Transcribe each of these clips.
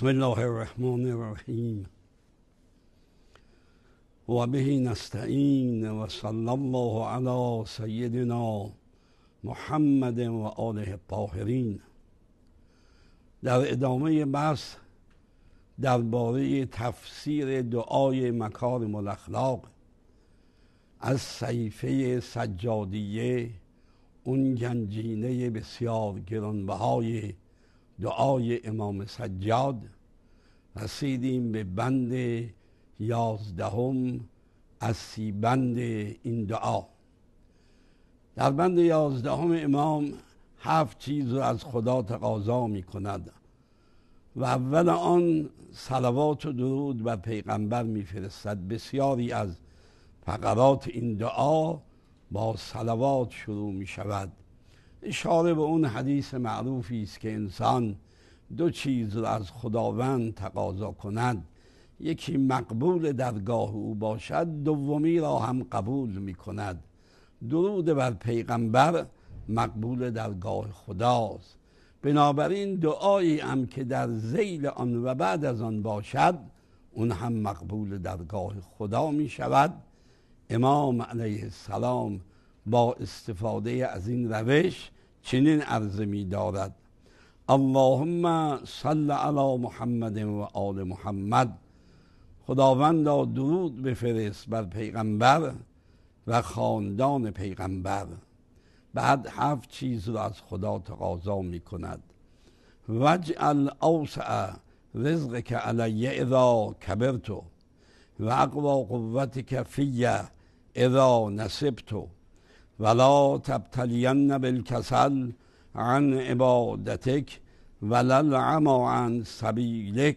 بسم الله الرحمن الرحیم و به نستعین و صلی الله علی سیدنا محمد و آله الطاهرین. در ادامه بحث درباره تفسیر دعای مکارم الاخلاق از صحیفه سجادیه، اون گنجینه بسیار گرانبهای دعای امام سجاد، رسیدیم به بند 11 از 30 بند این دعا. در بند 11 امام 7 چیز رو از خدا تقاضا می کند و اول آن صلوات و درود بر پیغمبر می فرستد. بسیاری از فقرات این دعا با صلوات شروع می شود. اشاره به اون حدیث معروفی است که انسان 2 چیز را از خداوند تقاضا کند، یکی مقبول درگاه او باشد، دومی را هم قبول می کند. درود بر پیغمبر مقبول درگاه خداست، بنابراین دعایی هم که در ذیل آن و بعد از آن باشد اون هم مقبول درگاه خدا می شود. امام علیه السلام با استفاده از این روش چنین عرضه می دارد: اللهم صل علی محمد و آل محمد. خداوندا درود بفرست بر پیغمبر و خاندان پیغمبر. بعد 7 چیز را از خدا تقاضا می کند: واجعل اوسع رزقک علی اذا کبرت و اقوی قوتک فی اذا نصبت ولا تبتلین بالکسل عن عبادتک ولا العمی عن سبیلک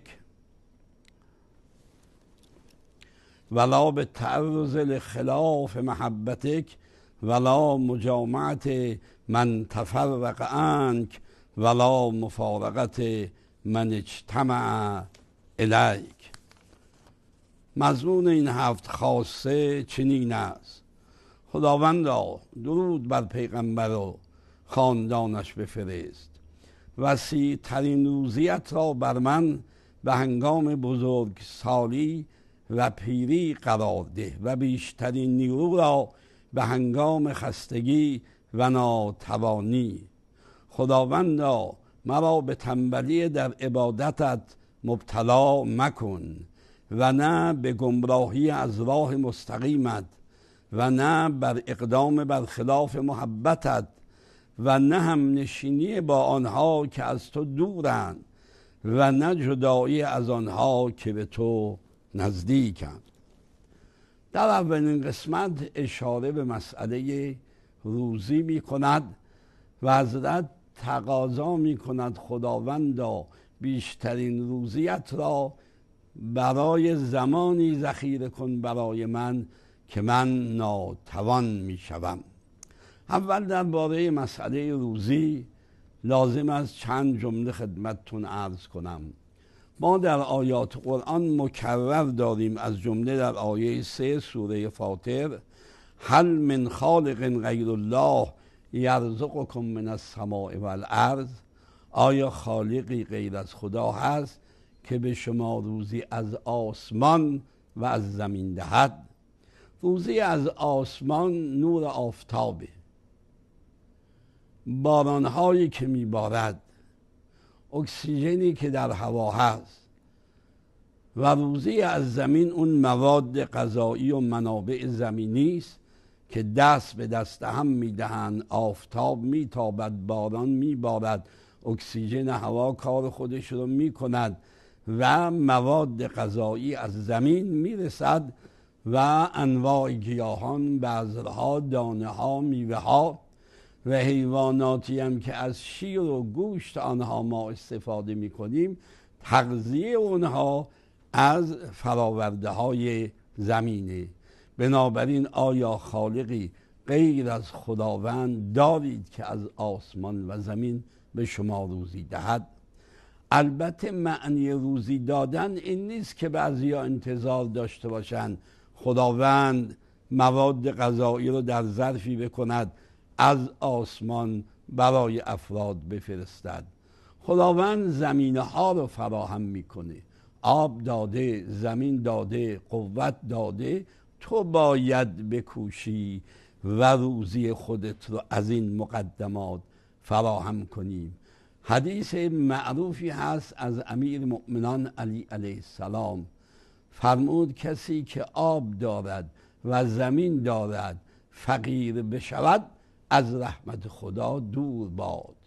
ولا بالتعرض لخلاف محبتک ولا مجامعت من تفرق عنک ولا مفارقت من اجتمع الیک. مضمون این 7 خاصه چنین است: خداوندا درود بر پیغمبر و خاندانش بفرست، وسیع ترین روزیت را بر من به هنگام بزرگسالی و پیری قرار ده و بیشترین نیرو را به هنگام خستگی و ناتوانی. خداوندا مرا به تنبلی در عبادتت مبتلا مکن و نه به گمراهی از راه مستقیمت و نه بر اقدام بر خلاف محبتت و نه هم نشینی با آنها که از تو دورند و نه جدایی از آنها که به تو نزدیکند. در اولین قسمت اشاره به مسئله روزی می کند و حضرت تقاضا می کند خداوندا بیشترین روزیت را برای زمانی ذخیره کن برای من که من ناتوان می شوم. اول درباره مسئله روزی لازم است چند جمله خدمتتون عرض کنم. ما در آیات قرآن مکرر داریم، از جمله در آیه 3 سوره فاطر: هل من خالق غیر الله یرزقکم من السماء والارض. آیا خالقی غیر از خدا هست که به شما روزی از آسمان و از زمین دهد؟ روزی از آسمان نور آفتابه، بارانهایی که میبارد، اکسیژنی که در هوا هست، و روزی از زمین اون مواد غذایی و منابع زمینی است که دست به دست هم میدهند. آفتاب میتابد، باران میبارد، اکسیژن هوا کار خودش رو میکند و مواد غذایی از زمین میرسد و انواع گیاهان، بذرها، دانه ها، میوه ها و حیواناتی هم که از شیر و گوشت آنها ما استفاده میکنیم، تغذیه اونها از فراورده های زمینه. بنابراین آیا خالقی غیر از خداوند دارید که از آسمان و زمین به شما روزی دهد؟ البته معنی روزی دادن این نیست که بعضیا انتظار داشته باشند خداوند مواد غذایی رو در ظرفی بکند از آسمان برای افراد بفرستد. خداوند زمینه ها رو فراهم میکنه، آب داده، زمین داده، قوت داده، تو باید بکوشی و روزی خودت رو از این مقدمات فراهم کنیم. حدیث معروفی هست از امیر مؤمنان علی علیه السلام، فرمود کسی که آب دارد و زمین دارد فقیر بشود از رحمت خدا دور باد.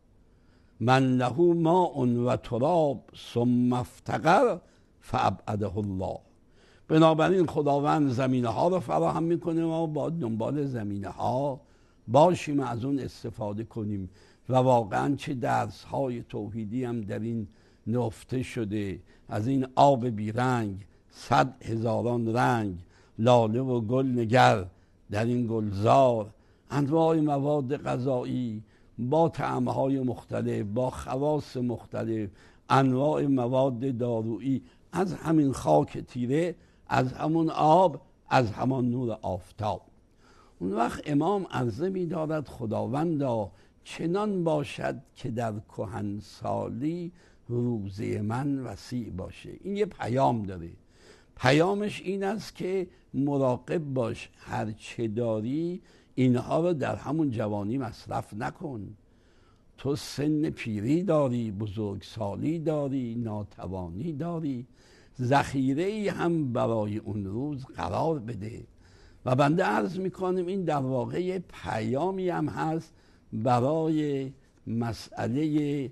من له ماء و تراب ثم افتقر فابعده الله. بنابراین خداوند زمینه ها رو فراهم میکنه و ما باید دنبال زمینه ها باشیم، از اون استفاده کنیم. و واقعا چه درس های توحیدی هم در این نفته شده، از این آب بیرنگ 100,000 رنگ، لاله و گل نگر در این گلزار، انواع مواد غذایی با طعمهای مختلف، با خواص مختلف، انواع مواد دارویی، از همین خاک تیره، از همون آب، از همان نور آفتاب. اون وقت امام عرضه می دارد خداوندا چنان باشد که در کهنسالی روزه من وسیع باشه. این یه پیام داره. پیامش این است که مراقب باش، هر چه داری اینها رو در همون جوانی مصرف نکن. تو سن پیری داری، بزرگسالی داری، ناتوانی داری، ذخیره ای هم برای اون روز قرار بده. و بنده عرض میکنم این در واقع پیامی هم هست برای مسئله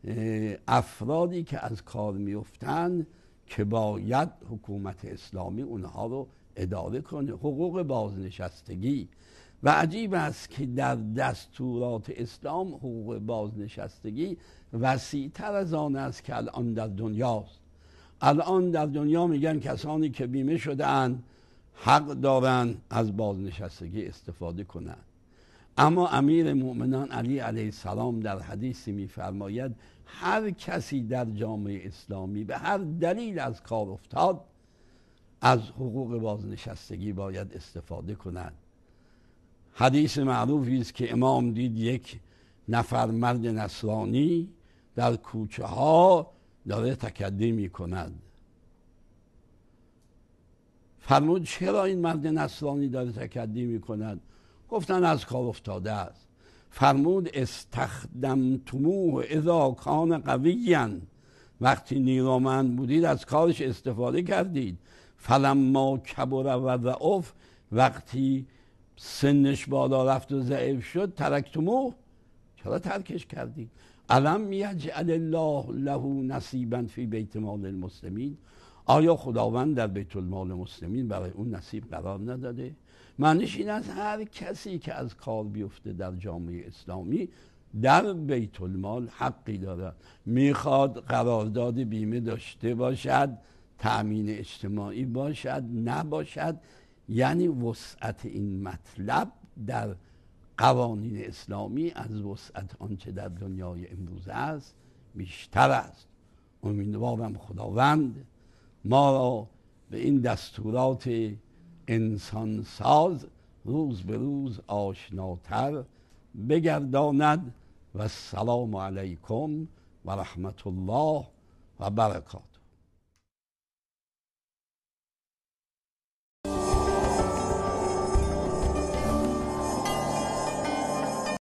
افرادی که از کار میفتن که باید حکومت اسلامی اونها رو اداره کنه. حقوق بازنشستگی، و عجیب است که در دستورات اسلام حقوق بازنشستگی وسیع‌تر از آن است که الان در دنیاست. الان در دنیا میگن کسانی که بیمه شده‌اند حق دارن از بازنشستگی استفاده کنند. اما امیر مؤمنان علی علیه السلام در حدیثی میفرماید هر کسی در جامعه اسلامی به هر دلیل از کار افتاد از حقوق بازنشستگی باید استفاده کند. حدیث معروفی است که امام دید یک نفر مرد نصرانی در کوچه ها داره تکدی می کند. فرمود چرا این مرد نصرانی داره تکدی می کند؟ گفتن از کار افتاده است. فرمود استخدمتموه اذا کان قویا، وقتی نیرومند بودید از کارش استفاده کردید. فلما کبر و ضعف، وقتی سنش بالا رفت و ضعیف شد ترکتموه، چرا ترکش کردید؟ الم یجعل الله له نصیبا فی بیت مال المسلمین، آیا خداوند در بیت المال مسلمین برای اون نصیب قرار نداده؟ معنیش این است هر کسی که از کار بیفته در جامعه اسلامی در بیت المال حقی داره. میخواد قرارداد بیمه داشته باشد، تأمین اجتماعی باشد، نباشد، یعنی وسعت این مطلب در قوانین اسلامی از وسعت آنچه در دنیای امروز است بیشتر است. امیدوارم خداوند ما را به این دستورات انسان ساز روز به روز آشناتر بگرداند. و السلام علیکم و رحمت الله و برکاته.